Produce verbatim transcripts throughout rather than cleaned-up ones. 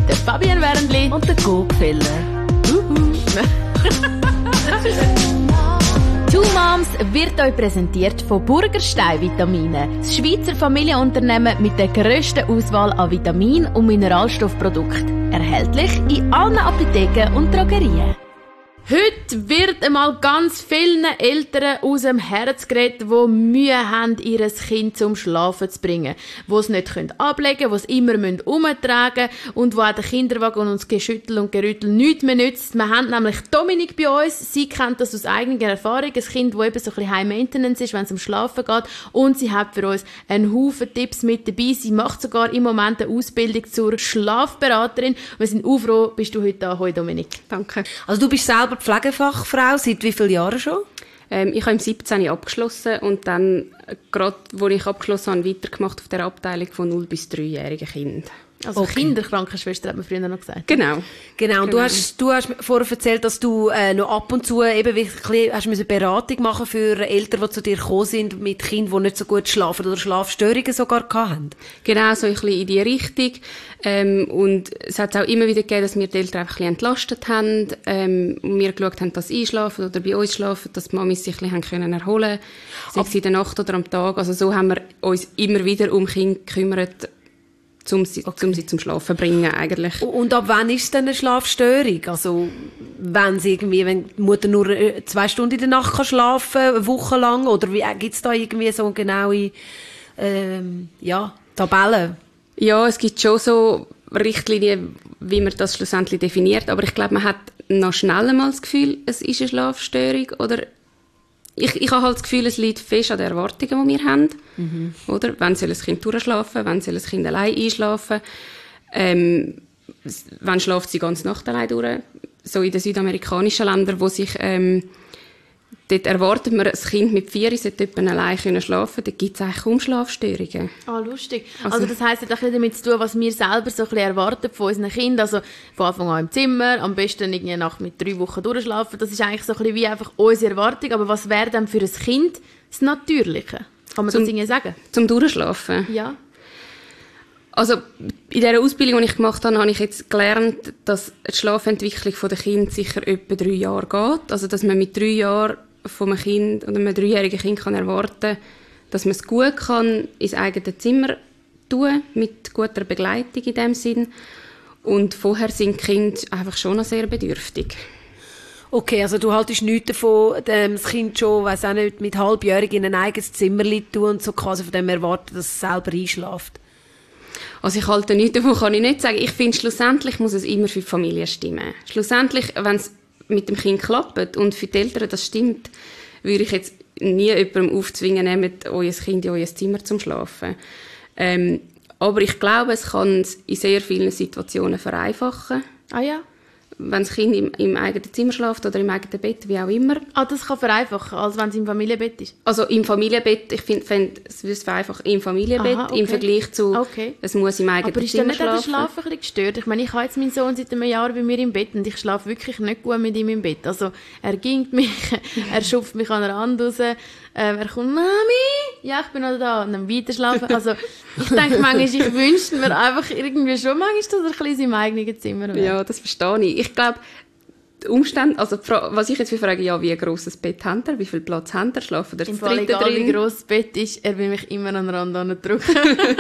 mit der Fabienne Wernli und der Gogfeller. Two Moms wird euch präsentiert von Burgerstein Vitamine, das Schweizer Familienunternehmen mit der grössten Auswahl an Vitamin- und Mineralstoffprodukten. Erhältlich in allen Apotheken und Drogerien. Heute wird einmal ganz vielen Eltern aus dem Herz geredet, die Mühe haben, ihr Kind zum Schlafen zu bringen. Die es nicht ablegen können, die es immer umtragen müssen und wo auch der Kinderwagen und das Geschüttel und Gerüttel nichts mehr nützt. Wir haben nämlich Dominik bei uns. Sie kennt das aus eigener Erfahrung. Ein Kind, das eben so ein bisschen High Maintenance ist, wenn es um Schlafen geht. Und sie hat für uns einen Haufen Tipps mit dabei. Sie macht sogar im Moment eine Ausbildung zur Schlafberaterin. Wir sind auch froh, bist du heute da. Hoi Dominik. Danke. Also du bist selber Pflegefachfrau, seit wie vielen Jahren schon? Ähm, ich habe im siebzehn abgeschlossen und dann, gerade als ich abgeschlossen habe, weitergemacht auf der Abteilung von null bis dreijährigen Kindern. Also okay. Kinderkrankenschwester hat man früher noch gesagt. Genau. Genau. Und du hast, du hast vorher erzählt, dass du äh, noch ab und zu eben wirklich hast eine Beratung machen für Eltern, die zu dir gekommen sind mit Kindern, die nicht so gut schlafen oder Schlafstörungen sogar hatten. Genau, so ein bisschen in die Richtung. Ähm, und es hat auch immer wieder gegeben, dass wir die Eltern einfach ein bisschen entlastet haben ähm, und wir geschaut haben, dass sie einschlafen oder bei uns schlafen, dass die Mamis sich ein bisschen können erholen können, sei es in der Nacht oder am Tag. Also so haben wir uns immer wieder um Kinder gekümmert, um sie, okay. um sie zum Schlafen bringen eigentlich. Und ab wann ist es denn eine Schlafstörung? Also wenn sie irgendwie, wenn die Mutter nur zwei Stunden in der Nacht kann schlafen, eine Woche lang, oder gibt es da irgendwie so genaue ähm, ja, Tabellen? Ja, es gibt schon so Richtlinien, wie man das schlussendlich definiert, aber ich glaube, man hat noch schnell mal das Gefühl, es ist eine Schlafstörung, oder ich, ich habe halt das Gefühl, es liegt fest an den Erwartungen, die wir haben. Mhm. Oder? Wann soll ein Kind durchschlafen? Wann soll ein Kind allein einschlafen? Ähm, wann schläft sie ganz Nacht allein durch? So in den südamerikanischen Ländern, wo sich, ähm, dort erwartet man, ein Kind mit vier sollte allein können schlafen. Dort gibt es eigentlich kaum Schlafstörungen. Ah, lustig. Also, also das heisst, es hat auch damit zu tun, was wir selber so ein bisschen erwarten von unseren Kindern. Also von Anfang an im Zimmer, am besten irgendwie Nacht mit drei Wochen durchschlafen. Das ist eigentlich so ein bisschen wie einfach unsere Erwartung. Aber was wäre dann für ein Kind das Natürliche? Kann man zum, das irgendwie sagen? Zum Durchschlafen? Ja. Also in dieser Ausbildung, die ich gemacht habe, habe ich jetzt gelernt, dass die Schlafentwicklung der Kinder sicher etwa drei Jahre geht. Also dass man mit drei Jahren von einem Kind oder einem dreijährigen Kind kann erwarten, dass man es gut kann ins eigene Zimmer tun, mit guter Begleitung in dem Sinn. Und vorher sind die Kinder einfach schon noch sehr bedürftig. Okay, also du haltest nichts davon, das Kind schon, weiss auch nicht, mit halbjährig in ein eigenes Zimmer tun und so quasi von dem erwarten, dass es selber einschläft? Also ich halte nichts davon, kann ich nicht sagen. Ich finde, schlussendlich muss es immer für die Familie stimmen. Schlussendlich, wenn es mit dem Kind klappt und für die Eltern das stimmt, würde ich jetzt nie jemandem aufzwingen, nehmt euer Kind in euer Zimmer zum Schlafen. Ähm, aber ich glaube, es kann es in sehr vielen Situationen vereinfachen. Ah ja? Wenn das Kind im, im eigenen Zimmer schläft oder im eigenen Bett, wie auch immer. Ah, das kann vereinfachen, als wenn es im Familienbett ist? Also im Familienbett, ich finde, find, es würde vereinfachen im Familienbett, Aha, okay. im Vergleich zu, okay. es muss im eigenen Zimmer schlafen. Aber ist dann nicht der Schlaf ein bisschen gestört? Ich meine, ich habe jetzt meinen Sohn seit einem Jahr bei mir im Bett und ich schlafe wirklich nicht gut mit ihm im Bett. Also er gingt mich, er schupft mich an der Hand raus, ähm, er kommt, Mami, ja, ich bin noch da, und dann weiter schlafen. Also ich denke manchmal, ich wünschte mir einfach irgendwie schon manchmal, dass er ein bisschen in seinem eigenen Zimmer wäre. Ja, das verstehe ich. Ich glaube, die Umstände, also was ich jetzt will fragen, ja, wie ein grosses Bett habt ihr, wie viel Platz habt ihr, schlafen ihr Im Fall egal, drin? Wie gross das Bett ist, er will mich immer an den Rand drücken.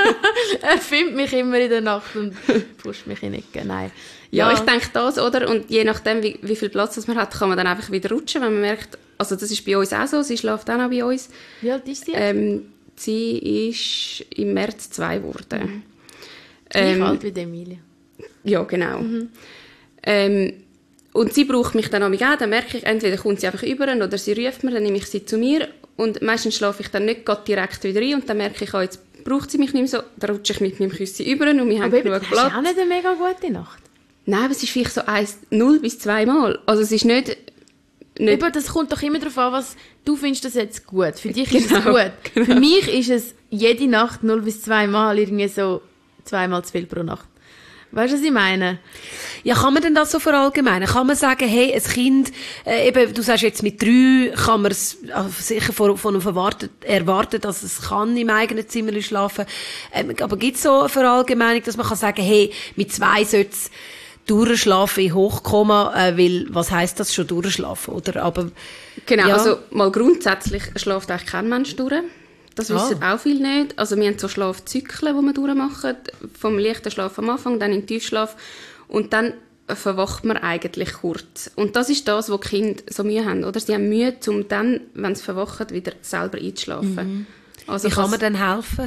Er findet mich immer in der Nacht und pusht mich in die Ecke. Nein. Ja, ja, ich denke das, oder? Und je nachdem, wie, wie viel Platz das man hat, kann man dann einfach wieder rutschen, wenn man merkt, also das ist bei uns auch so, sie schläft auch noch bei uns. Wie alt ist sie? Ähm, sie ist im März zwei geworden. Mhm. Gleich ähm, alt wie Emilia. Ja, genau. Mhm. Ähm, und sie braucht mich dann auch, dann merke ich, entweder kommt sie einfach über oder sie ruft mir, dann nehme ich sie zu mir und meistens schlafe ich dann nicht direkt wieder rein und dann merke ich auch, jetzt braucht sie mich nicht mehr so, dann rutsche ich mit meinem Küsschen über und wir haben aber genug eben, Platz. Aber auch nicht eine mega gute Nacht? Nein, aber es ist vielleicht so eins, null bis zwei Mal. Also es ist nicht... nicht eben, das kommt doch immer darauf an, was du findest das jetzt gut. Für dich ist genau, es gut. Genau. Für mich ist es jede Nacht null bis zwei Mal irgendwie so zweimal zu viel pro Nacht. Weißt du, was ich meine? Ja, kann man denn das so verallgemeinern? Kann man sagen, hey, ein Kind, äh, eben, du sagst jetzt mit drei, kann man es also sicher von, von erwarten, erwarten, dass es kann im eigenen Zimmer schlafen. Ähm, aber gibt es so eine Verallgemeinung, dass man kann sagen, hey, mit zwei sollte es durchschlafen in Hochkoma, äh, weil, was heisst das schon durchschlafen, oder? Aber, genau, ja. also mal grundsätzlich schläft eigentlich kein Mensch durch. Das wissen ah. auch viele nicht. Also wir haben so Schlafzyklen, die wir durchmachen. Vom leichten Schlaf am Anfang, dann in den Tiefschlaf. Und dann verwacht man eigentlich kurz. Und das ist das, was die Kinder so Mühe haben. Oder? Sie haben Mühe, um dann, wenn sie verwachen, wieder selber einzuschlafen. Mhm. Also wie kann man denn helfen?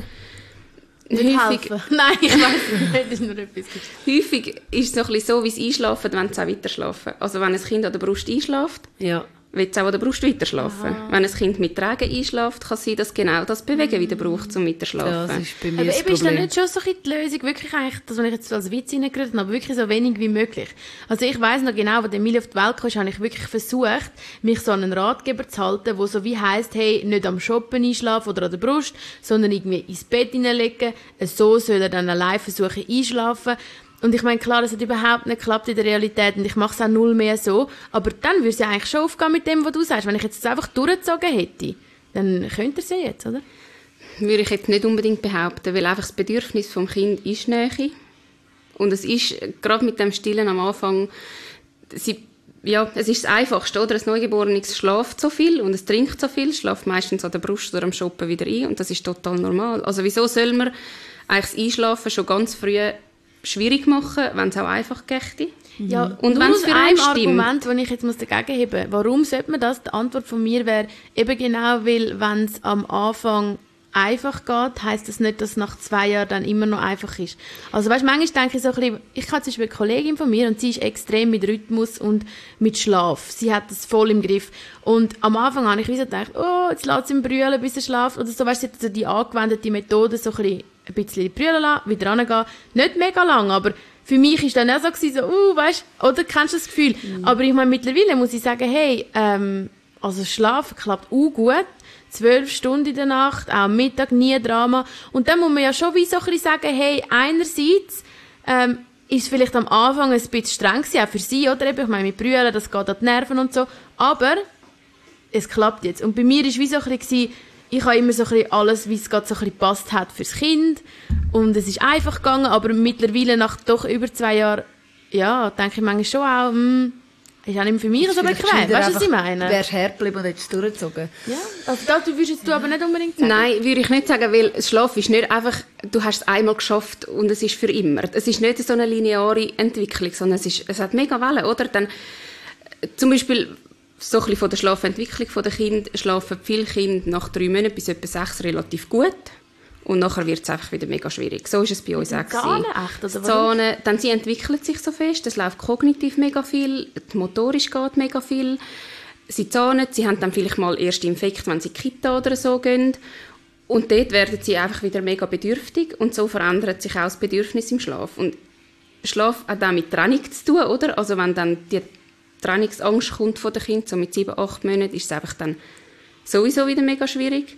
Häufig, Nein, ich weiss nicht, das ist nur etwas. Häufig ist es noch ein bisschen so, wie sie einschlafen, wenn sie auch weiter schlafen. Also wenn ein Kind an der Brust einschläft, ja. wird es auch an der Brust weiter schlafen. Aha. Wenn ein Kind mit Tragen einschläft, kann sie das genau das Bewegen wieder braucht, um weiter zu schlafen. Ja, das ist bei mir aber das eben ist dann Problem. nicht schon so die Lösung, wirklich eigentlich, das, was ich jetzt als Witz reingeredet habe, aber wirklich so wenig wie möglich. Also ich weiss noch genau, als Emilie auf die Welt kam, habe ich wirklich versucht, mich so an einen Ratgeber zu halten, der so wie heisst, hey, nicht am Shoppen einschlafen oder an der Brust, sondern irgendwie ins Bett hineinlegen. So soll er dann allein versuchen einschlafen. Und ich meine, klar, das hat überhaupt nicht geklappt in der Realität und ich mache es auch null mehr so. Aber dann würde es ja eigentlich schon aufgehen mit dem, was du sagst. Wenn ich jetzt das einfach durchgezogen hätte, dann könnte er es jetzt, oder? Würde ich jetzt nicht unbedingt behaupten, weil einfach das Bedürfnis vom Kind ist Nähe. Und es ist, gerade mit dem Stillen am Anfang, sie, ja, es ist das Einfachste, oder? Ein Neugeborenes schläft so viel und es trinkt so viel, schläft meistens an der Brust oder am Shoppen wieder ein und das ist total normal. Also wieso soll man eigentlich das Einschlafen schon ganz früh schwierig machen, wenn es auch einfach gächte. Ja, und wenn es für ein Argument, das ich jetzt muss dagegen heben muss, warum sollte man das? Die Antwort von mir wäre eben genau, weil wenn es am Anfang einfach geht, heisst das nicht, dass es nach zwei Jahren dann immer noch einfach ist. Also weißt, manchmal denke ich so ein bisschen, ich habe zum Beispiel eine Kollegin von mir und sie ist extrem mit Rhythmus und mit Schlaf. Sie hat das voll im Griff. Und am Anfang habe ich wie so gedacht, oh, jetzt lässt sie ihn brüllen, bis er schlaft. Oder so, weißt du, so die angewendete Methode, so ein bisschen ein bisschen brüllen lassen, wieder rangehen. Nicht mega lang, aber für mich war dann auch so, so uh, weißt du, oder kennst du das Gefühl? Mhm. Aber ich meine, mittlerweile muss ich sagen, hey, ähm, also Schlafen klappt auch gut. Zwölf Stunden in der Nacht, auch am Mittag, nie Drama. Und dann muss man ja schon wie so ein bisschen sagen, hey, einerseits ähm, ist es vielleicht am Anfang ein bisschen streng gewesen, auch für sie, oder? Ich meine, mit Brüllen, das geht an die Nerven und so. Aber es klappt jetzt. Und bei mir war es wie so ein bisschen, ich habe immer so ein bisschen alles, wie es gerade so ein bisschen gepasst hat fürs Kind. Und es ist einfach gegangen, aber mittlerweile nach doch über zwei Jahren, ja, denke ich manchmal schon auch, mh, ist auch nicht mehr für mich so bequem. Weißt du, was ich meine? Wärst hergeblieben und hättest es durchgezogen. Ja, also das würdest du aber nicht unbedingt sagen. Nein, würde ich nicht sagen, weil das Schlaf ist nicht einfach, du hast es einmal geschafft und es ist für immer. Es ist nicht so eine lineare Entwicklung, sondern es, ist, es hat mega Wellen, oder? Dann, zum Beispiel, so ein bisschen von der Schlafentwicklung der Kinder, schlafen viele Kinder nach drei Monaten bis etwa sechs relativ gut. Und nachher wird es einfach wieder mega schwierig. So ist es bei uns auch. Zahlen echt? Oder Zahlen, dann sie entwickelt sich so fest, es läuft kognitiv mega viel, motorisch geht mega viel. Sie zahnen, sie haben dann vielleicht mal erste Infekt, wenn sie in die Kita oder so gehen. Und dort werden sie einfach wieder mega bedürftig und so verändert sich auch das Bedürfnis im Schlaf. Und Schlaf hat auch mit Trennung zu tun, oder? Also wenn dann die Trennungsangst kommt von den Kindern, so mit sieben, acht Monaten, ist es einfach dann sowieso wieder mega schwierig.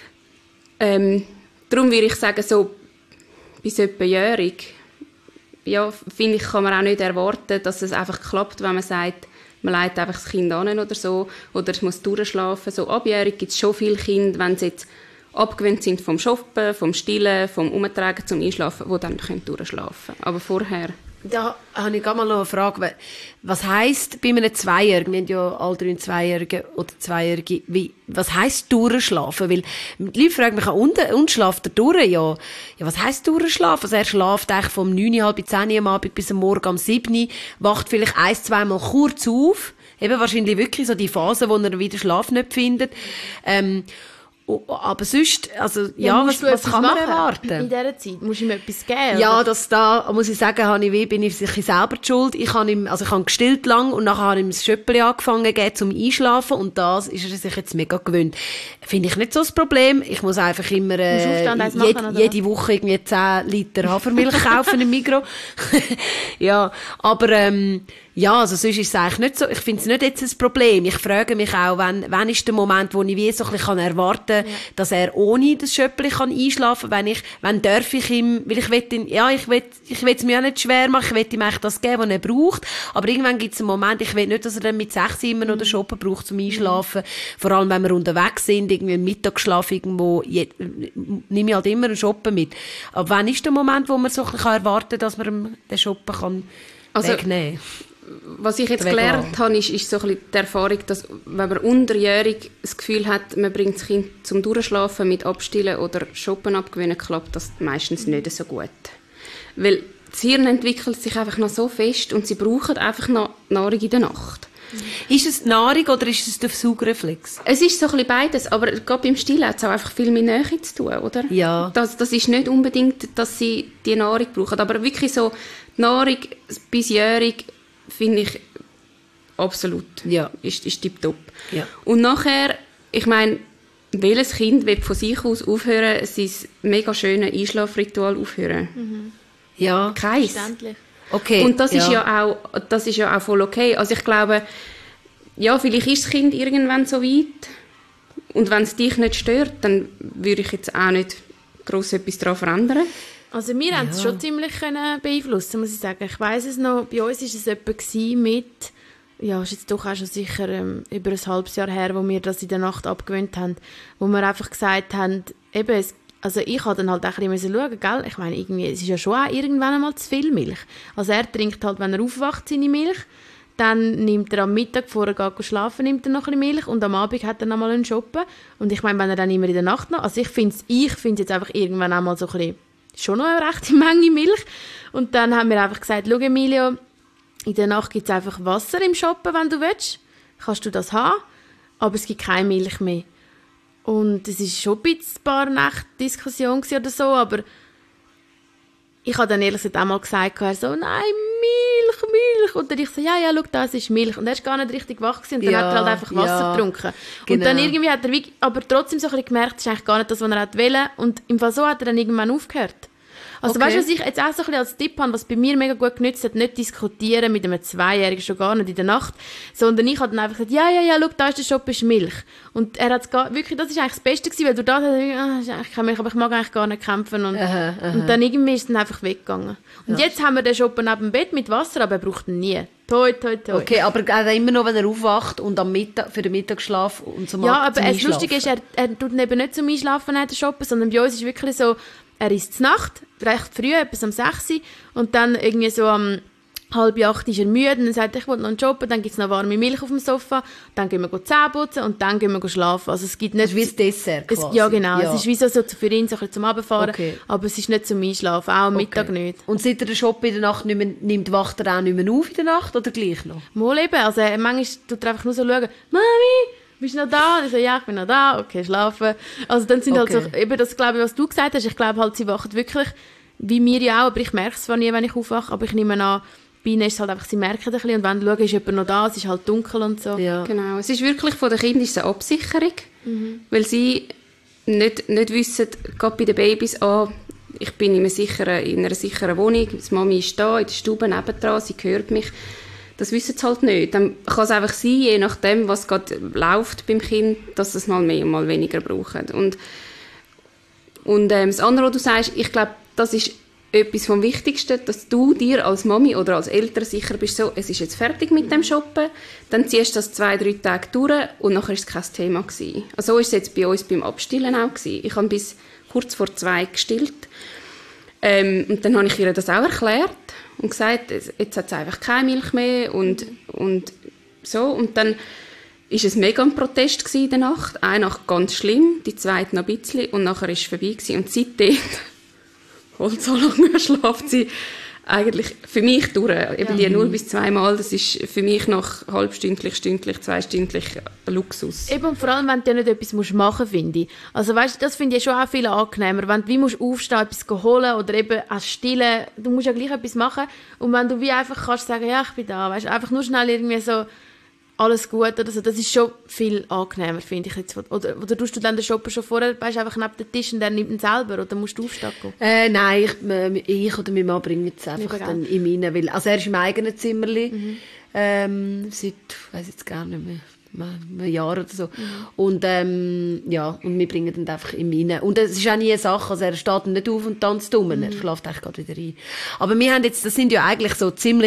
Ähm, Darum würde ich sagen, so bis etwa jährig, ja, finde ich, kann man auch nicht erwarten, dass es einfach klappt, wenn man sagt, man legt einfach das Kind an oder so, oder es muss durchschlafen. So abjährig gibt es schon viele Kinder, wenn sie jetzt abgewöhnt sind vom Shoppen, vom Stillen, vom Umtragen zum Einschlafen, die dann durchschlafen können. Aber vorher... Da habe ich gerade mal noch eine Frage. Was heisst bei einem Zweijährigen, wir haben ja alle drei Zweijährige oder Zweijährige, wie, was heisst durchschlafen? Weil die Leute fragen mich, und, und schlaft er durch? Ja, ja, was heisst durchschlafen? Also er schläft eigentlich vom neun, halb zehn am Abend bis am Morgen um sieben, wacht vielleicht ein, zweimal kurz auf, eben wahrscheinlich wirklich so die Phase, wo er wieder Schlaf nicht findet. Ähm, aber sonst, also, ja, ja was, was kann man erwarten? In dieser Zeit musst du ihm etwas geben? Ja, oder? das da, muss ich sagen, habe ich, wie, bin ich sicher selber die Schuld. Ich habe ihm, also ich habe gestillt lang und nachher habe ich ihm das Schöppeli angefangen gegeben, zum Einschlafen und das ist er sich jetzt mega gewöhnt. Finde ich nicht so das Problem. Ich muss einfach immer, äh, jed, machen, jede Woche irgendwie zehn Liter Hafermilch kaufen im Migros. Ja, aber, ähm, Ja, also sonst ist es eigentlich nicht so, ich finde es nicht jetzt ein Problem. Ich frage mich auch, wann, wann ist der Moment, wo ich wie so ein bisschen erwarten kann, ja. dass er ohne das Schöppli kann einschlafen kann, wenn ich, wenn darf ich ihm, weil ich will ihn, ja, ich will, ich will es mir auch nicht schwer machen, ich will ihm eigentlich das geben, was er braucht, aber irgendwann gibt es einen Moment, ich will nicht, dass er dann mit sechs immer noch den Shoppen braucht zum Einschlafen, mhm. vor allem wenn wir unterwegs sind, irgendwie einen Mittagsschlaf irgendwo, je, nehme ich halt immer einen Shoppen mit. Aber wann ist der Moment, wo man so ein bisschen erwarten kann, dass man den Shoppen kann also, wegnehmen kann? Was ich jetzt gelernt habe, ist, ist so ein bisschen die Erfahrung, dass wenn man unterjährig das Gefühl hat, man bringt das Kind zum Durchschlafen mit Abstillen oder Shoppen abgewöhnen, klappt das meistens nicht so gut. Weil das Hirn entwickelt sich einfach noch so fest und sie brauchen einfach noch Nahrung in der Nacht. Ist es die Nahrung oder ist es der Saugreflex? Es ist so ein bisschen beides, aber gerade beim Stillen hat es auch einfach viel mit Nähe zu tun, oder? Ja. Das, das ist nicht unbedingt, dass sie die Nahrung brauchen, aber wirklich so die Nahrung bis jährig finde ich absolut. Ja. Ist, ist tipptopp. Ja. Und nachher, ich meine, welches Kind will von sich aus aufhören, sein mega schönes Einschlafritual aufhören? Mhm. Ja. Keins. Verständlich. Okay. Und das ja. ist ja auch, das ist ja auch voll okay. Also ich glaube, ja, vielleicht ist das Kind irgendwann so weit und wenn es dich nicht stört, dann würde ich jetzt auch nicht gross etwas daran verändern. Also wir ja. haben es schon ziemlich beeinflussen, muss ich sagen. Ich weiss es noch, bei uns war es etwa mit, ja, ist jetzt doch auch schon sicher ähm, über ein halbes Jahr her, wo wir das in der Nacht abgewöhnt haben, wo wir einfach gesagt haben, eben, es, also ich habe dann halt auch ein bisschen schauen, gell? Ich meine, irgendwie, es ist ja schon auch irgendwann einmal zu viel Milch. Also er trinkt halt, wenn er aufwacht, seine Milch, dann nimmt er am Mittag, bevor er geht schlafen, nimmt er noch ein bisschen Milch und am Abend hat er noch mal einen Shoppen. Und ich meine, wenn er dann immer in der Nacht noch, also ich finde es ich find's jetzt einfach irgendwann einmal so ein bisschen, schon noch eine rechte Menge Milch. Und dann haben wir einfach gesagt, schau Emilio, in der Nacht gibt es einfach Wasser im Shoppen, wenn du willst. Kannst du das haben, aber es gibt keine Milch mehr. Und es war schon ein bisschen ein paar Nächte Diskussion oder so, aber ich habe dann ehrlich gesagt einmal gesagt, er so, nein, Milch, Milch. Und dann ich so, ja, ja, schau, das ist Milch. Und er war gar nicht richtig wach gewesen, und dann ja, hat er halt einfach Wasser ja, getrunken. Genau. Und dann irgendwie hat er wie, aber trotzdem so ein bisschen gemerkt, das ist eigentlich gar nicht das, was er wollte. Und im Fall so hat er dann irgendwann aufgehört. Also okay. Weißt du, was ich jetzt auch so ein bisschen als Tipp habe, was bei mir mega gut genützt hat, nicht diskutieren mit einem Zweijährigen, schon gar nicht in der Nacht, sondern ich habe dann einfach gesagt, ja, ja, ja, schau, da ist der Shop, ist Milch. Und er hat gar, wirklich, das ist eigentlich das Beste gewesen, weil du da hast, ah, ist eigentlich keine Milch, aber ich mag eigentlich gar nicht kämpfen. Und, aha, aha. und dann irgendwie ist es dann einfach weggegangen. Und ja. Jetzt haben wir den Shop neben dem Bett mit Wasser, aber er braucht ihn nie. Toi, toi, toi. Okay, aber immer noch, wenn er aufwacht und am Mittag, für den Mittagsschlaf und zum Ja, aber das Lustige ist, er, er tut eben nicht zum Einschlafen in den Shoppen, sondern bei uns ist wirklich so, er isst zur Nacht, recht früh, etwas um sechs Uhr, und dann irgendwie so um halb acht ist er müde und dann sagt er, ich will noch einen Job, dann gibt es noch warme Milch auf dem Sofa, dann gehen wir Zähne putzen und dann gehen wir schlafen. Also es gibt nicht... Das ist wie das Dessert quasi. Es, ja, genau. Ja. Es ist wie so, so für ihn so ein bisschen zum Runterfahren, okay. Aber es ist nicht zum Einschlafen, auch am okay. Mittag nicht. Und seit er den Job in der Nacht nicht mehr nimmt, wacht er auch nicht mehr auf in der Nacht oder gleich noch? Mal eben. Also manchmal tut er einfach nur so schauen, Mami, bist du noch da? Und ich so, ja, ich bin noch da, okay, schlafen. Also dann sind okay. halt so, eben das, glaube ich, was du gesagt hast, ich glaube halt, sie wachen wirklich, wie mir ja auch, aber ich merke es zwar nie, wenn ich aufwache, aber ich nehme an, bei ihnen ist es halt einfach, sie merken ein bisschen, und wenn du schaust, ist jemand noch da, es ist halt dunkel und so. Ja. Genau, es ist wirklich, von den Kindern ist es eine Absicherung, mhm. weil sie nicht, nicht wissen, gerade bei den Babys, ah, ich bin in einer sicheren, in einer sicheren Wohnung, die Mami ist da, in der Stube nebendran, sie hört mich. Das wissen sie halt nicht. Dann kann es einfach sein, je nachdem, was gerade läuft beim Kind, dass sie es mal mehr und mal weniger brauchen. Und, und ähm, das andere, was du sagst, ich glaube, das ist etwas vom Wichtigsten, dass du dir als Mami oder als Eltern sicher bist, so, es ist jetzt fertig mit dem Shoppen, dann ziehst du das zwei, drei Tage durch und nachher ist es kein Thema gewesen. Also so ist es jetzt bei uns beim Abstillen auch gewesen. Ich habe bis kurz vor zwei gestillt. Ähm, und dann habe ich ihr das auch erklärt und gesagt, jetzt hat es einfach keine Milch mehr und, und so. Und dann war es mega ein Protest in der Nacht. Eine Nacht ganz schlimm, die zweite noch ein bisschen und nachher war es vorbei gewesen. Und seitdem, und so lange schlaft sie eigentlich für mich durch. Eben ja. Die null bis zwei Mal, das ist für mich noch halbstündlich, stündlich, zweistündlich Luxus. Eben, und vor allem, wenn du ja nicht etwas machen musst, finde ich. Also weißt, das finde ich schon auch viel angenehmer. Wenn du wie musst aufstehen, etwas holen oder eben auch stillen, du musst ja gleich etwas machen. Und wenn du wie einfach kannst sagen, ja, ich bin da, weißt, einfach nur schnell irgendwie so alles gut oder so, das ist schon viel angenehmer, finde ich jetzt. Oder, oder tust du dann den Shopper schon vorher, weißt, einfach neben den Tisch und der nimmt ihn selber, oder musst du aufstehen gehen? Äh, nein, ich, ich oder mein Mann bringen es einfach dann in meine, weil, also er ist im eigenen Zimmerli, mhm. ähm, seit, ich weiss jetzt gar nicht mehr, ein Jahr oder so. Mhm. Und, ähm, ja, und wir bringen ihn einfach in rein. Und es ist auch nie eine Sache, also er steht nicht auf und tanzt um, mhm. er schläft eigentlich gerade wieder ein. Aber wir haben jetzt, das sind ja eigentlich so ziemlich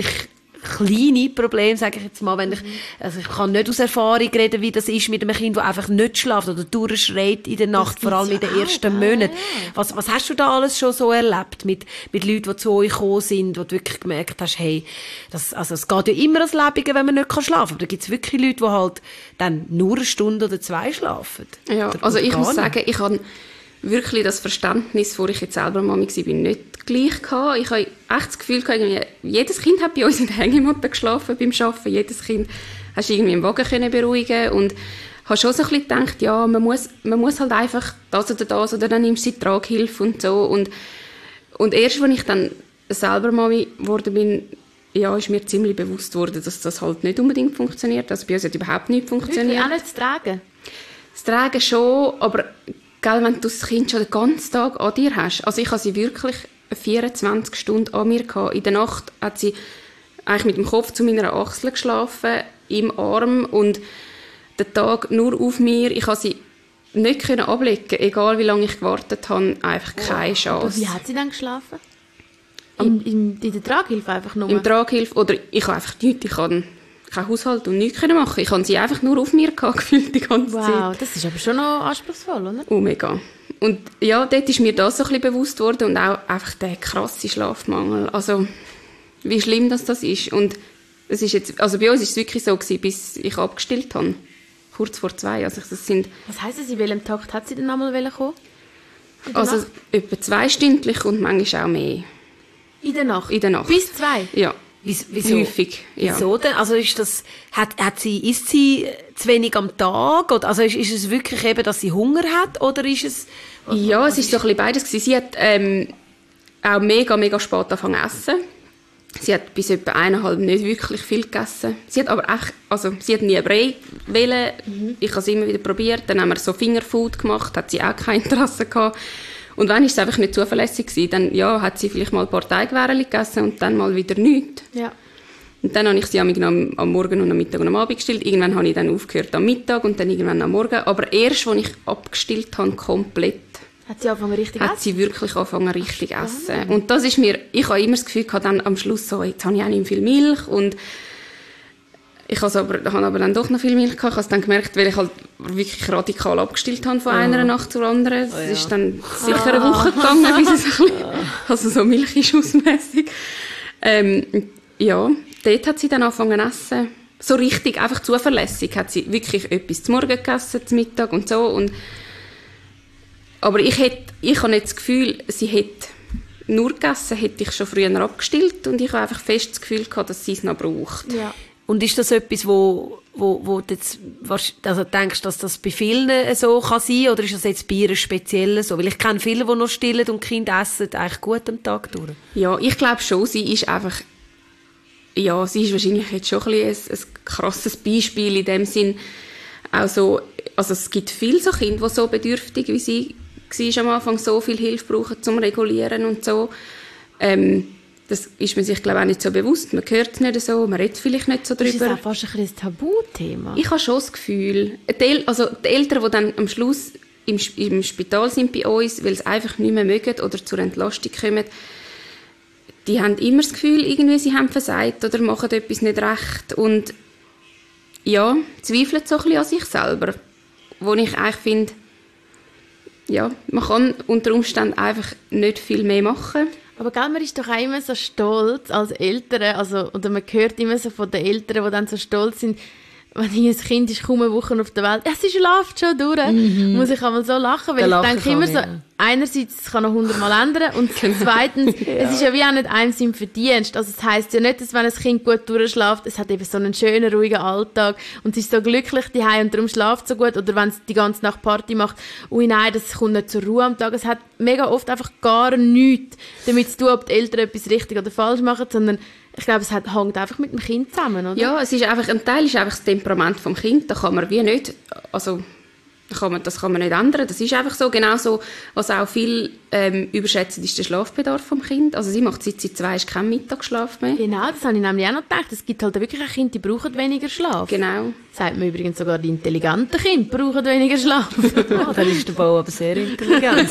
kleine Probleme, sage ich jetzt mal, wenn ich, also ich kann nicht aus Erfahrung reden, wie das ist mit einem Kind, das einfach nicht schläft oder durchschreit in der Nacht, vor allem in den ersten auch, Monaten. Ja. Was, was hast du da alles schon so erlebt mit, mit Leuten, die zu euch gekommen sind, wo du wirklich gemerkt hast, hey, das, also es geht ja immer als Lebige, wenn man nicht schlafen kann, aber da gibt es wirklich Leute, die halt dann nur eine Stunde oder zwei schlafen. Ja, oder, also oder ich muss sagen, ich habe wirklich das Verständnis, wo ich jetzt selber Mami war, nicht gleich gehabt. Ich habe echt das Gefühl, jedes Kind hat bei uns in der Hängematte geschlafen beim Arbeiten. Jedes Kind hast du irgendwie im Wagen können beruhigen und habe schon so ein bisschen gedacht, ja, man muss, man muss halt einfach das oder das oder dann nimmst du die Traghilfe und so. Und, und erst, als ich dann selber Mami geworden bin, ja, ist mir ziemlich bewusst geworden, dass das halt nicht unbedingt funktioniert. Also bei uns hat überhaupt nicht funktioniert. Wirklich auch nicht zu tragen? Das Tragen schon, aber gell, wenn du das Kind schon den ganzen Tag an dir hast. Also ich habe sie wirklich vierundzwanzig Stunden an mir gehabt. In der Nacht hat sie eigentlich mit dem Kopf zu meiner Achsel geschlafen, im Arm und den Tag nur auf mir. Ich konnte sie nicht können ablegen, egal wie lange ich gewartet habe, einfach keine Chance. Aber wie hat sie dann geschlafen? In, in, in der Traghilfe einfach nur? Im Traghilfe, oder ich habe einfach nichts, ich habe keinen Haushalt und nichts machen. Ich habe sie einfach nur auf mir gehabt, gefühlt die ganze wow, Zeit. Wow, das ist aber schon noch anspruchsvoll, oder? Oh, mega. Und ja, dort ist mir das so ein bisschen bewusst worden und auch einfach der krasse Schlafmangel. Also, wie schlimm das, das ist. Und es ist jetzt, also bei uns war es wirklich so gewesen, bis ich abgestillt habe. Kurz vor zwei. Also das sind, was heisst das, in welchem Takt hat sie denn einmal kommen? Also Nacht? Etwa zweistündlich und manchmal auch mehr. In der Nacht? In der Nacht. Bis zwei? Ja. Wieso? Häufig, ja. Wieso denn? Also ist das, hat, hat sie, isst sie zu wenig am Tag? Oder, also ist, ist es wirklich eben, dass sie Hunger hat? Oder ist es... Was, ja, was es ist so ein bisschen beides gewesen. Sie hat ähm, auch mega, mega spät angefangen zu essen. Sie hat bis etwa eineinhalb nicht wirklich viel gegessen. Sie hat aber echt, also sie hat nie Brei wollen. Mhm. Ich habe es immer wieder probiert. Dann haben wir so Fingerfood gemacht, hat sie auch kein Interesse gehabt. Und wenn es einfach nicht zuverlässig war, dann ja, hat sie vielleicht mal ein paar Teigwährchen gegessen und dann mal wieder nichts. Ja. Und dann habe ich sie am, am Morgen und am Mittag und am Abend gestillt. Irgendwann habe ich dann aufgehört am Mittag und dann irgendwann am Morgen. Aber erst, als ich abgestillt habe, komplett, hat sie angefangen richtig hat essen? sie wirklich angefangen richtig Ach, essen. Und das ist mir, ich habe immer das Gefühl gehabt, dann am Schluss so, jetzt habe ich auch nicht viel Milch und ich habe aber, habe aber dann doch noch viel Milch gehabt. Ich habe es dann gemerkt, weil ich halt wirklich radikal abgestillt habe von einer oh. Nacht zur anderen. Es oh, ja. ist dann sicher ah. eine Woche gegangen, bis es ein bisschen, also so milchschussmässig. Ähm, ja, dort hat sie dann angefangen zu essen. So richtig, einfach zuverlässig hat sie wirklich etwas zum Morgen gegessen, zum Mittag und so. Und, aber ich, hätte, ich habe nicht das Gefühl, sie hätte nur gegessen, hätte ich schon früher abgestillt. Und ich habe einfach fest das Gefühl gehabt, dass sie es noch braucht. Ja. Und ist das etwas, wo, wo, wo du jetzt, also denkst, dass das bei vielen so kann sein, oder ist das jetzt bei ihr speziell so? Weil ich kenne viele, die noch stillen und Kinder essen eigentlich gut am Tag durch. Ja, ich glaube schon, sie ist einfach, ja, sie ist wahrscheinlich jetzt schon ein, bisschen ein, ein krasses Beispiel in dem Sinn. Auch so, also es gibt viele so Kinder, die so bedürftig wie sie war am Anfang, so viel Hilfe brauchen zum Regulieren und so. Ähm, Das ist man sich, glaube ich, auch nicht so bewusst. Man hört es nicht so, man redet vielleicht nicht so drüber. Ist das auch fast ein, ein Tabuthema? Ich habe schon das Gefühl, die, also die Eltern, die dann am Schluss im, im Spital sind bei uns, weil sie einfach nicht mehr mögen oder zur Entlastung kommen, die haben immer das Gefühl, irgendwie, sie haben versagt oder machen etwas nicht recht. Und ja, zweifeln so ein bisschen an sich selber. Wo ich eigentlich finde, ja, man kann unter Umständen einfach nicht viel mehr machen. Aber gell, man ist doch auch immer so stolz als Eltern, also, oder man hört immer so von den Eltern, die dann so stolz sind, wenn ein Kind ist kaum eine Woche auf der Welt, ja, sie schläft schon durch, mhm. muss ich einmal so lachen, weil da ich denke immer so, ja. einerseits, es kann noch hundertmal ändern und zweitens, ja. es ist ja wie auch nicht einem sein Verdienst. Also es heisst ja nicht, dass wenn ein Kind gut durchschläft, es hat eben so einen schönen, ruhigen Alltag und es ist so glücklich daheim und darum schläft es so gut, oder wenn es die ganze Nacht Party macht, ui nein, das kommt nicht zur Ruhe am Tag. Es hat mega oft einfach gar nichts damit zu tun, ob die Eltern etwas richtig oder falsch machen, sondern ich glaube, es hat, hängt einfach mit dem Kind zusammen, oder? Ja, es ist einfach, ein Teil ist einfach das Temperament vom Kind, da kann man wie nicht, also Das kann man, das kann man nicht ändern. Das ist einfach so. Genauso, was auch viel ähm, überschätzen, ist der Schlafbedarf vom Kind. Also sie macht seit sie zwei ist keinen Mittagsschlaf mehr. Genau, das habe ich nämlich auch noch gedacht. Es gibt halt wirklich auch Kinder, die brauchen weniger Schlaf. Genau. Sagt man übrigens sogar, die intelligenten Kinder brauchen weniger Schlaf. Oh, dann ist der Bau aber sehr intelligent.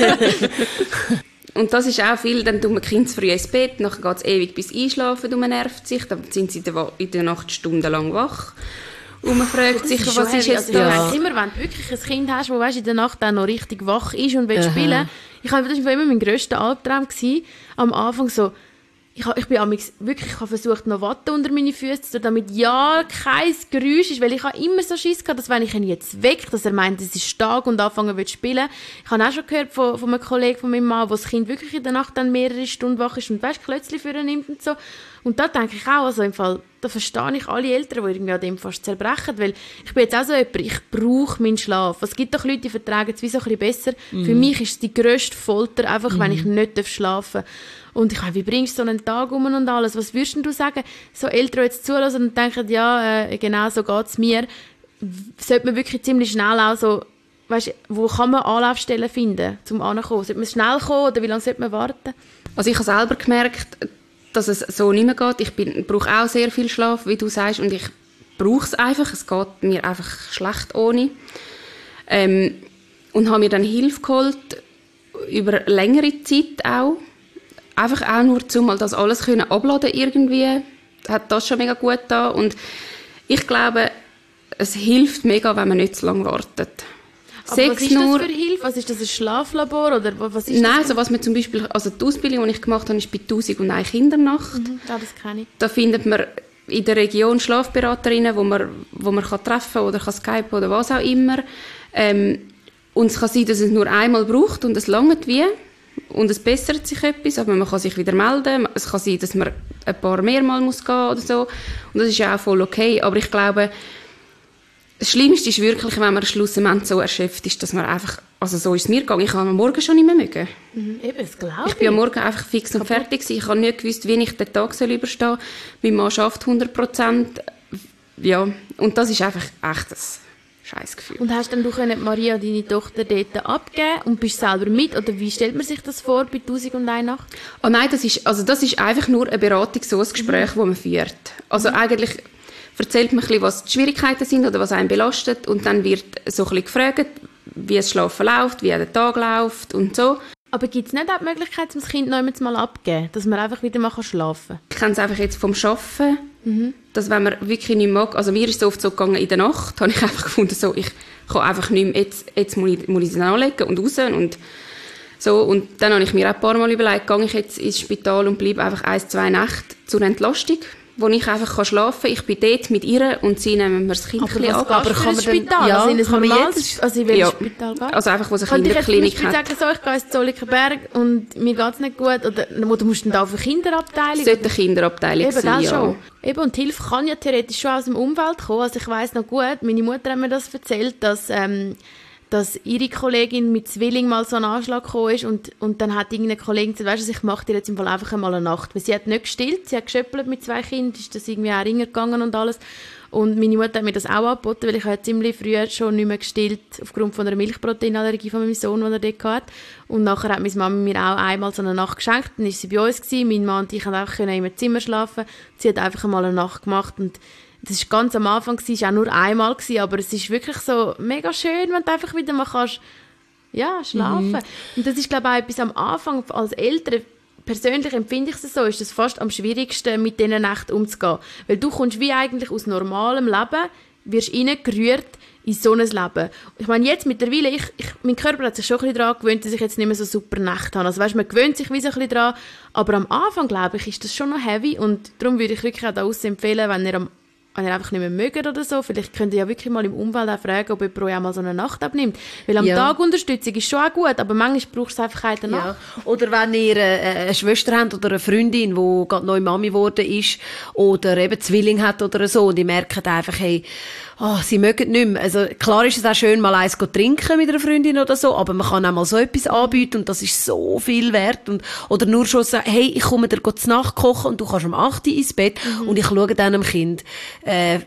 Und das ist auch viel, dann tun wir Kind früh ins Bett, nachher geht es ewig bis einschlafen und man nervt sich, dann sind sie in der, in der Nacht stundenlang wach. Und man fragt sich, was ist jetzt also, das? Ich denke immer, wenn du wirklich ein Kind hast, das weißt, in der Nacht auch noch richtig wach ist und will spielen. Ich habe, das war immer mein grösster Albtraum gewesen, am Anfang so, ich, ich bin amigs wirklich, ich habe versucht, noch Watte unter meine Füße zu tun, damit ja kein Geräusch ist, weil ich habe immer so Schiss gehabt, dass wenn ich ihn jetzt wecke, dass er meint, es ist stark und anfangen will zu spielen. Ich habe auch schon gehört von, von einem Kollegen von meinem Mann, wo das Kind wirklich in der Nacht dann mehrere Stunden wach ist und weißt, Klötzchen für ihn nimmt und so. Und da denke ich auch, also im Fall, da verstehe ich alle Eltern, die irgendwie an dem fast zerbrechen, weil ich bin jetzt auch so jemand, ich brauche meinen Schlaf. Es gibt doch Leute, die vertragen es wie so ein bisschen besser. Mm. Für mich ist es die grösste Folter, einfach mm. wenn ich nicht schlafen darf. Und ich meine, wie bringst du so einen Tag um und alles? Was würdest du sagen, so Eltern, die jetzt zulassen und denken, ja, äh, genau so geht es mir, sollte man wirklich ziemlich schnell auch so, weißt, wo kann man Anlaufstellen finden, um anzukommen? Sollte man schnell kommen oder wie lange sollte man warten? Also ich habe selber gemerkt, dass es so nicht mehr geht. Ich bin, brauche auch sehr viel Schlaf, wie du sagst, und ich brauche es einfach. Es geht mir einfach schlecht ohne. Ähm, und habe mir dann Hilfe geholt, über längere Zeit auch. Einfach auch nur, um mal das alles können abladen irgendwie. Hat das schon mega gut getan. Und ich glaube, es hilft mega, wenn man nicht zu lange wartet. Aber Sechs was ist nur, das für Hilfe? Was ist das, ein Schlaflabor? Oder was ist Nein, das also was wir zum Beispiel, also die Ausbildung, die ich gemacht habe, ist bei tausendeins Kindernacht. Mhm, ja, das kenne ich. Da findet man in der Region Schlafberaterinnen, wo man, wo man kann treffen kann oder kann skypen oder was auch immer. Ähm, und es kann sein, dass es nur einmal braucht und es langt wie. Und es bessert sich etwas, aber man kann sich wieder melden. Es kann sein, dass man ein paar mehrmal muss gehen oder so. Und das ist ja auch voll okay. Aber ich glaube, das Schlimmste ist wirklich, wenn man schlussendlich so erschöpft ist, dass man einfach, also so ist es mir gegangen, ich habe am Morgen schon nicht mehr mögen. Mhm, eben, das glaube ich. Ich bin am Morgen einfach fix und fertig gewesen. Ich habe nicht gewusst, wie ich den Tag soll überstehen soll. Mein Mann schafft hundert Prozent. Ja, und das ist einfach echt ein Scheissgefühl. Und hast dann du können Maria, deine Tochter, dort abgeben und bist selber mit? Oder wie stellt man sich das vor bei tausendeins Nacht? Oh nein, das ist, also das ist einfach nur eine Beratung, so ein Gespräch, das mhm. man führt. Also mhm. eigentlich erzählt man ein bisschen, was die Schwierigkeiten sind oder was einen belastet, und dann wird so ein bisschen gefragt, wie das Schlafen läuft, wie der Tag läuft und so. Aber gibt es nicht auch die Möglichkeit, das Kind noch einmal abzugeben, dass man einfach wieder mal schlafen kann? Ich kenne es einfach jetzt vom Arbeiten, mhm. dass wenn man wirklich nicht mag, also mir ist es oft so gegangen, in der Nacht habe ich einfach gefunden, so, ich kann einfach nicht mehr, jetzt, jetzt muss ich, muss ich es anlegen und raus und so. Und dann habe ich mir auch ein paar Mal überlegt, gehe ich jetzt ins Spital und bleibe einfach ein, zwei Nächte zur Entlastung, wo ich einfach schlafen kann. Ich bin dort mit ihr und sie nehmen mir das Kind aber was ab. Aber kann man Spital? Ja, also in ein normales, also in welches ja. Spital geht? Also einfach, wo es eine Kann Kinderklinik ich jetzt hat. sagen, so, ich gehe ins Zollikenberg und mir geht es nicht gut, oder, oder musst du dann da auf eine Kinderabteilung? Es sollte eine Kinderabteilung Eben, sein, ja. Schon. Eben, und die Hilfe kann ja theoretisch schon aus dem Umfeld kommen. Also ich weiss noch gut, meine Mutter hat mir das erzählt, dass ähm, dass ihre Kollegin mit Zwilling mal so einen Anschlag gekommen ist und, und dann hat irgendeine Kollegin gesagt, weißt du, ich mache dir jetzt im Fall einfach einmal eine Nacht. Weil sie hat nicht gestillt, sie hat geschöppelt mit zwei Kindern, ist das irgendwie auch ringer gegangen und alles. Und meine Mutter hat mir das auch angeboten, weil ich habe ziemlich früh schon nicht mehr gestillt, aufgrund von einer Milchproteinallergie von meinem Sohn, den er dort hatte. Und nachher hat meine Mama mir auch einmal so eine Nacht geschenkt, dann war sie bei uns gewesen. Mein Mann und ich konnten einfach in einem Zimmer schlafen. Sie hat einfach einmal eine Nacht gemacht und das war ganz am Anfang, es war auch nur einmal, aber es ist wirklich so mega schön, wenn du einfach wieder mal kannst, ja, schlafen. Mhm. Und das ist, glaube ich, auch etwas am Anfang als Eltern, persönlich empfinde ich es so, ist es fast am schwierigsten, mit diesen Nächten umzugehen. Weil du kommst wie eigentlich aus normalem Leben, wirst reingerührt in so ein Leben. Ich meine, jetzt mittlerweile, ich, ich, mein Körper hat sich schon ein bisschen daran gewöhnt, dass ich jetzt nicht mehr so super Nächte habe. Also weißt, man gewöhnt sich wie so ein bisschen daran, aber am Anfang, glaube ich, ist das schon noch heavy und darum würde ich wirklich auch da empfehlen, wenn ihr am wenn ihr einfach nicht mehr mögt oder so, vielleicht könnt ihr ja wirklich mal im Umfeld auch fragen, ob jemand auch mal so eine Nacht abnimmt. Weil am ja. Tag Unterstützung ist schon auch gut, aber manchmal brauchst du einfach eine Nacht. Ja. Oder wenn ihr eine Schwester habt oder eine Freundin, die gerade neu Mami geworden ist oder eben Zwilling hat oder so und die merken einfach, hey, oh, sie mögen nicht mehr. Also klar ist es auch schön, mal eins zu trinken mit einer Freundin oder so, aber man kann auch mal so etwas anbieten und das ist so viel wert. Und, oder nur schon sagen, hey, ich komme dir zu Nacht kochen und du kannst um acht Uhr ins Bett mhm. und ich schaue dann dem Kind. Äh,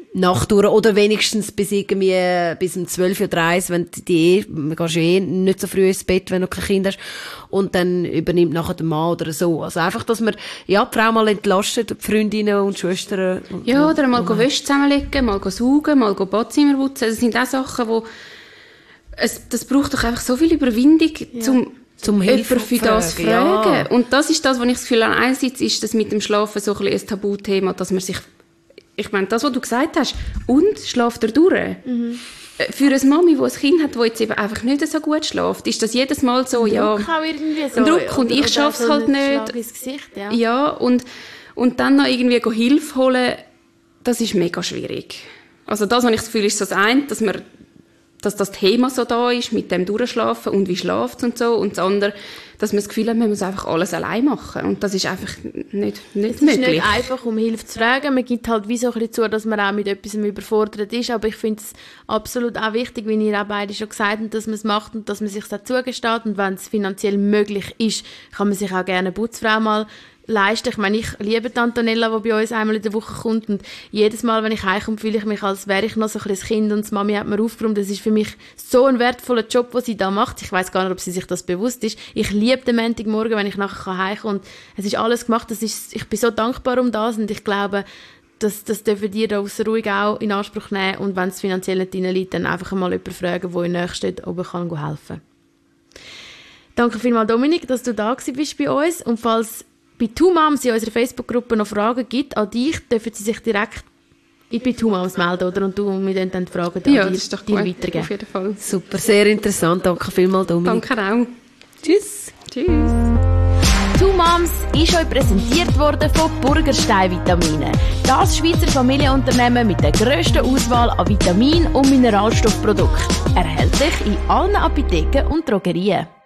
Nacht durch, oder wenigstens bis irgendwie, bis um zwölf Uhr dreißig, wenn die eh, man gehst eh nicht so früh ins Bett, wenn du kein Kind hast, und dann übernimmt nachher der Mann oder so. Also einfach, dass man, ja, die Frau mal entlastet, die Freundinnen und Schwestern. Und, ja, oder mal go Wäsche zusammenlegen, mal go saugen, mal go Badzimmer putzen. Das sind auch Sachen, wo, es, das braucht doch einfach so viel Überwindung, ja. zum, zum Hilfe für das fragen. Ja. Und das ist das, was ich das Gefühl habe, einerseits ist das mit dem Schlafen so ein bisschen ein Tabuthema, dass man sich, ich meine, das, was du gesagt hast, und schlaft er durch? Mhm. Für eine Mami, die ein Kind hat, das jetzt eben einfach nicht so gut schläft, ist das jedes Mal so, ein ja... Druck auch irgendwie so. Ein Druck, und ich schaffe es halt nicht. Ins Gesicht, ja. Ja, und, und dann noch irgendwie Hilfe holen, das ist mega schwierig. Also das, was ich das Gefühl, ist so das eine, dass man, dass das Thema so da ist, mit dem Durchschlafen und wie schläft und so, und das andere, dass man das Gefühl hat, man muss einfach alles allein machen. Und das ist einfach nicht, nicht es möglich. Es ist nicht einfach, um Hilfe zu fragen. Man gibt halt wie so ein bisschen zu, dass man auch mit etwas überfordert ist. Aber ich finde es absolut auch wichtig, wie ihr auch beide schon gesagt habt, dass man es macht und dass man sich das zugesteht. Und wenn es finanziell möglich ist, kann man sich auch gerne eine Putzfrau mal leisten. Ich meine, ich liebe Antonella, die bei uns einmal in der Woche kommt, und jedes Mal, wenn ich heimkomme, fühle ich mich, als wäre ich noch so ein kleines Kind und die Mami hat mir aufgeräumt. Das ist für mich so ein wertvoller Job, den sie da macht. Ich weiß gar nicht, ob sie sich das bewusst ist. Ich liebe den Montagmorgen, wenn ich nachher heimkomme, und es ist alles gemacht. Das ist, ich bin so dankbar um das, und ich glaube, das, das dürfen die da aus ruhig auch in Anspruch nehmen, und wenn es finanziell nicht reinliegt, dann einfach mal jemanden fragen, der in der Nähe steht, ob er kann helfen kann. Danke vielmals, Dominik, dass du da bist bei uns, und falls bei Two Moms in unserer Facebook-Gruppe noch Fragen gibt an dich, dürfen sie sich direkt bei Two Moms melden, oder? Und du mir dann die Fragen ja, dir, das ist doch dir gut, weitergeben. Auf jeden Fall. Super, sehr interessant. Danke vielmals, Dominik. Danke auch. Tschüss. Tschüss. Two Moms ist euch präsentiert worden von Burgerstein Vitamine. Das Schweizer Familienunternehmen mit der grössten Auswahl an Vitamin- und Mineralstoffprodukten. Erhältlich in allen Apotheken und Drogerien.